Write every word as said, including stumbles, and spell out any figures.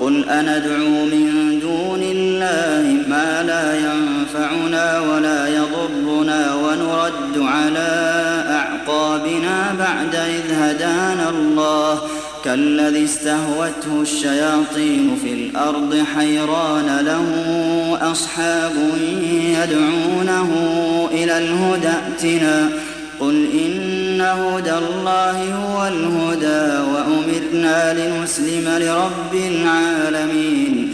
قُلْ أَنَدْعُو مِن دُونِ اللَّهِ مَا لَا يَنفَعُنَا وَلَا يَضُرُّنَا وَنُرَدُّ عَلَىٰ أَعْقَابِنَا بَعْدَ إِذْ هَدَانَا اللَّهُ كَالَّذِي اسْتَهْوَتْهُ الشَّيَاطِينُ فِي الْأَرْضِ حَيْرَانَ لَهُ أَصْحَابٌ يَدْعُونَهُ إِلَى الْهُدَى ائْتِنَا ۗ قُلْ إِنَّ هُدَى اللَّهِ هُوَ الْهُدَىٰ ۖ وَأُمِرْنَا لِنُسْلِمَ لِرَبِّ الْعَالَمِينَ